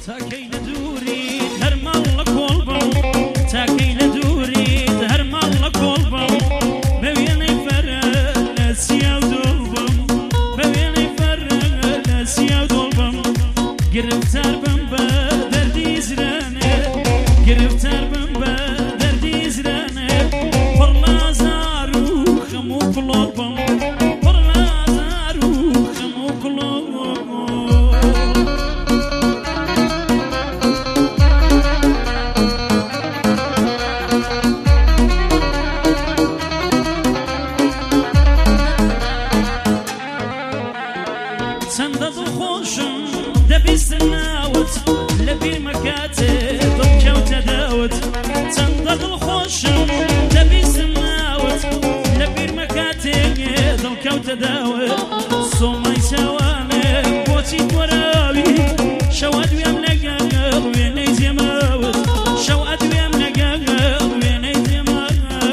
تاكي لدوري هرمال لكولبم تاكي لدوري هرمال لكولبم بويني فرق سيا دولبم بويني فرق سيا دولبم گرفتار بم بدردی زرانه گرفتار بم بدردی زرانه پرلازارو خمو قلوبم پرلازارو خمو قلوبم سندد خوشم دبیست ناوت لبیر مکاتب کەوتە داوت چەندە دڵخۆشم دەبیست ناوت لەبیر مەکاتێ دڵکەوتە داوت سۆمای چاوانێ بۆچی وەراوی شەوە دوێم لەگەڵ وێنەی جێماوت شەوە دوێم لەگەڵ وێنەی جێماوت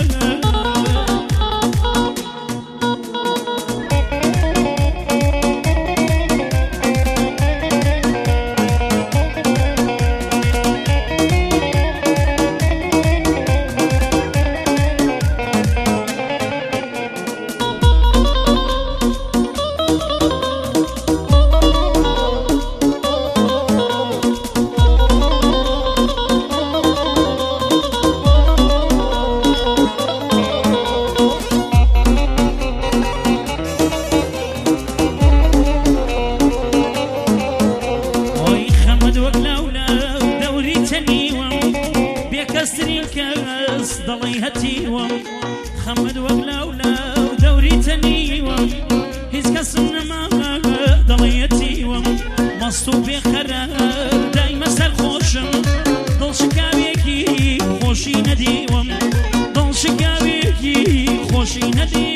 دڵی هەتیوە خەمد وەک لاولاو دەوری تەنیوە هیچ کەسم نەما دڵی هەتیوە مەست و بێقەرار دایمە سەرخۆشم دڵشکاوێکی خۆشی نەدیوەم دڵشکاوێکی خۆشی نەدی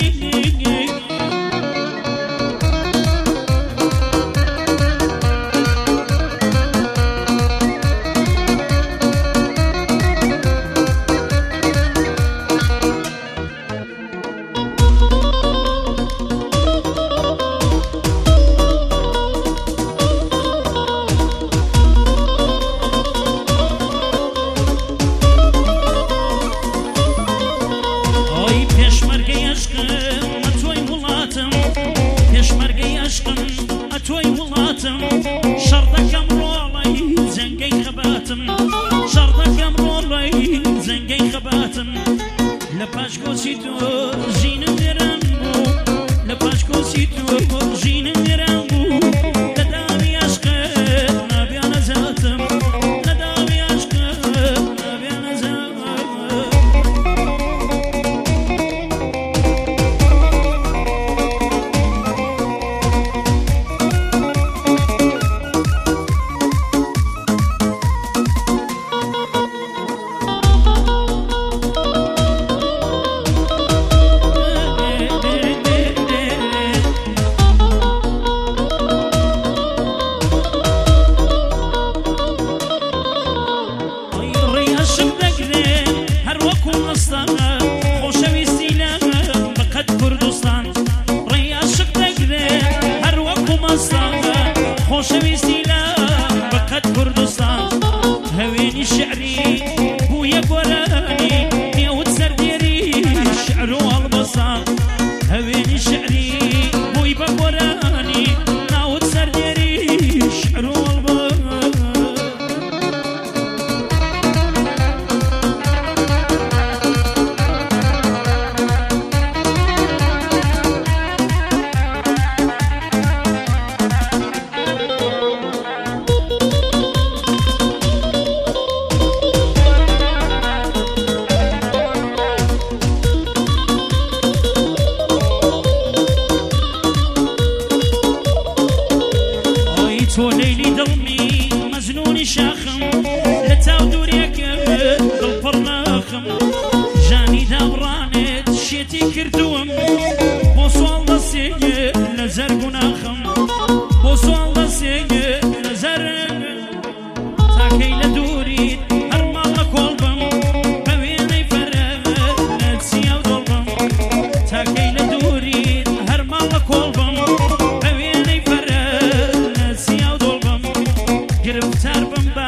شەڕدەکەم ڕۆڵەی جەنگەی خەباتم شەڕدەکەم ڕۆڵەی جەنگەی خەباتم لە پاشکۆچی تۆ ژینم وێران بوو لە پاشکۆچی تۆ ژینم وێران بوو لە داوی عەشقت نابیانە زاتم لە داوی عەشقت نابیانە زاتم خۆشەویستی لە بەقەد کوردستان هەوێنی شعری بوویە گۆرانی نێوت سەردێری شعر و هەڵبەسان هەوێنی شعری بووی بە گۆرانی ناوت سەردێری شعر و تۆ لەیلی دڵمی مەجنوونی شاخم لە چاو دوورێکە دڵپڕ ناخم ژانی دابڕانێت شێتی کردووم بۆ سوڵ دەسێگە لە زەرگ و ناخم بۆ سوڵ دەسێگە لە زەرگ تاکەی لە دووریت هەرماڵ لە کۆڵبم بە وێنەی فەرەق لە چیا و دڵبم تاکەی لە دووریت هەرماڵ لە کۆڵبم بە وێنەی فەرەق لە چیا و دڵبم گرفتار بم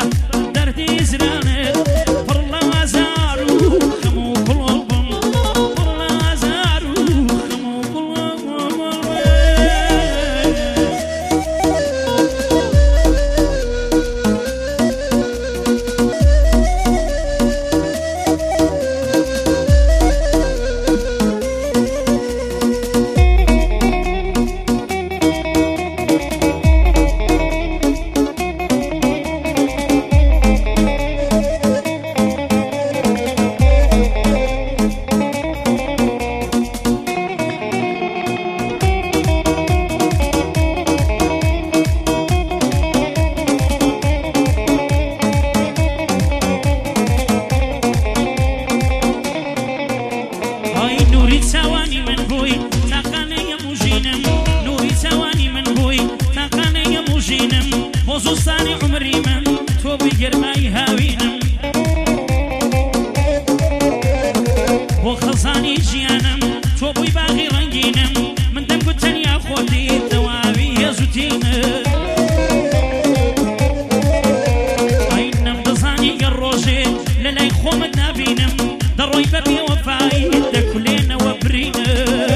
ڕۆزوستانی عمری من تۆ بووی گەرمای هاوینم بۆ خەزانی ژیانم تۆ بووی باغی ڕەنگینم من دەمگوت تەنیا خۆتی تەواوی هێزوتینە ئاینەم دەزانی گەر ڕۆژێ لە لای خۆمت نابینم دەڕۆی بە بێوەفایی دەکولێنەوە برینە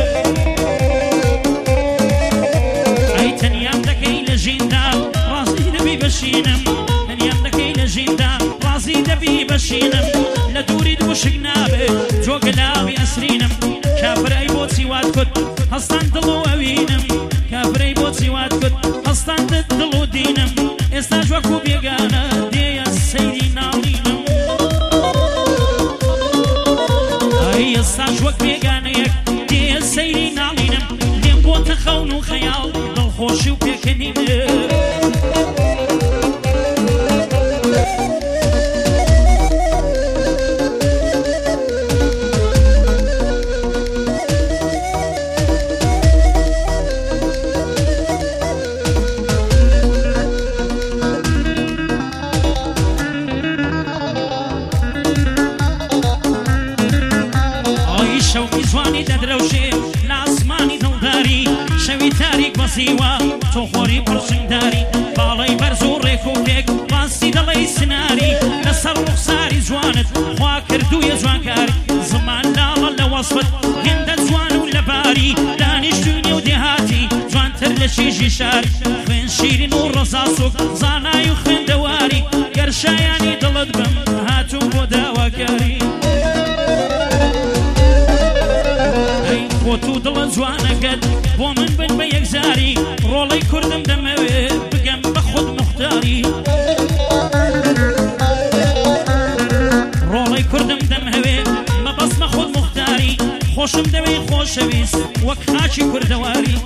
ئەی تەنیام دەکەی لە ژیندا ڕازی دەبی بەشینم تەنیام دەکەی لە ژیندا ڕازی دەبی بەشینم لە دووری دووشک نابێ جۆگەلاوی ئەسرینم کافرەی بۆچی وات کورد هەستان دڵ و ئەوینم کافرەی بۆچی وات کورد هەستان دڵ و دینم ئێستاش وەکو بێگانە دێیە سەیری ناڵینم ئەی ئێستاش وەک بێگانەیەک دێیە سەیری ناڵینم لێم بۆتە خەون و خەیاڵ دڵخۆشی و پێکەنینە شەوقی جوانی دەدرەوشێ لە ئاسمانی دڵداری شەوی تاریک بەسیوە تۆ خۆری پڕشنگداری باڵەی بەرز و ڕێک و پێک ڕاستی دەڵێی سناری لەسەر ڕوخساری جوانت خوا کردوویە جوانکاری زمان لاڵە لە وەسفت هێندە جوان و لەباری دانیشتوونی و دێهاتی جوانتر لە شیژی شاری خوێن شیرین و ڕەزاسوک زانای و خوێندەواری گەرشایانی دڵت بم هاتووم بۆ داواکاری خۆت و دڵە جوانەکەت بۆ من بن بە یەکجاری ڕۆڵەی کوردم دەمەوێ بگەم بە خود موختاری ڕۆڵەی کوردم دەمهەوێ مەبەستمە خود موختاری خۆشم دەوێ خۆشەویست وەک خاچی کوردەواری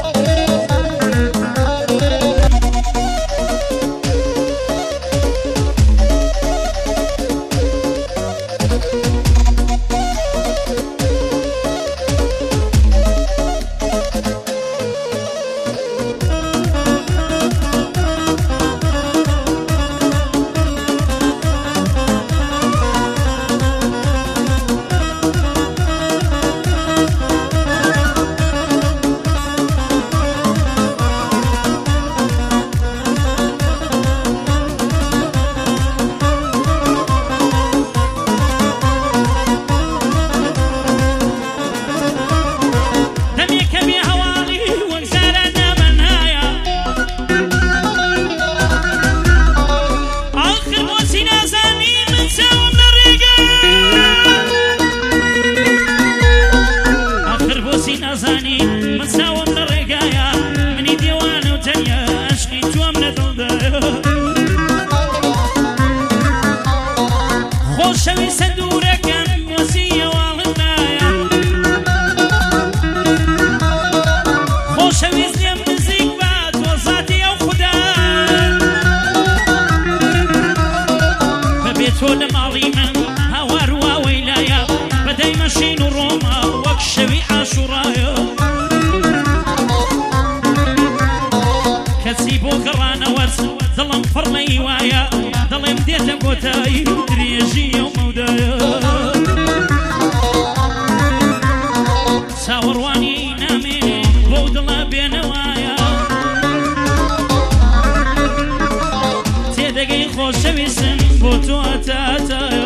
تۆ لە ماڵی من هاوارووا وەیلایە بەدەی مەشین و ڕۆما وەک شەوی عاشوڕایە کەچی بۆ گەڕانەوەرز دڵم پڕ لە هیوایە دڵێم دێتە کۆتایی درێژیە و مەودایە چاوەڕوانی نامێنێ بۆ دڵە بێنەوایە تێدەگەی خۆشەویستم بۆ تۆ هەتاتایە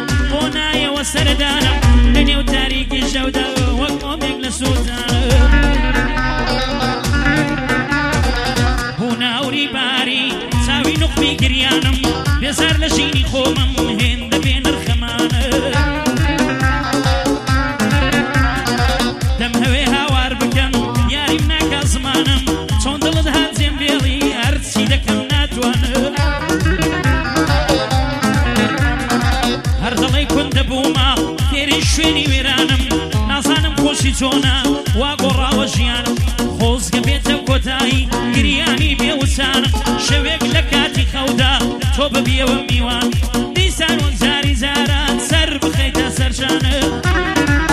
سەردانم لە نێو تاریکی شەودا وەک ئۆمێک لە سووتانە خۆشی چۆنا وا گۆڕاوە ژیانم خۆزگە بێتە کۆتایی گریانی بێوسانم شەوێک لە کاتی خەودا تۆ ببیەوە میوان دیسان و جاری جاران سەر بخەیتە سەرشانم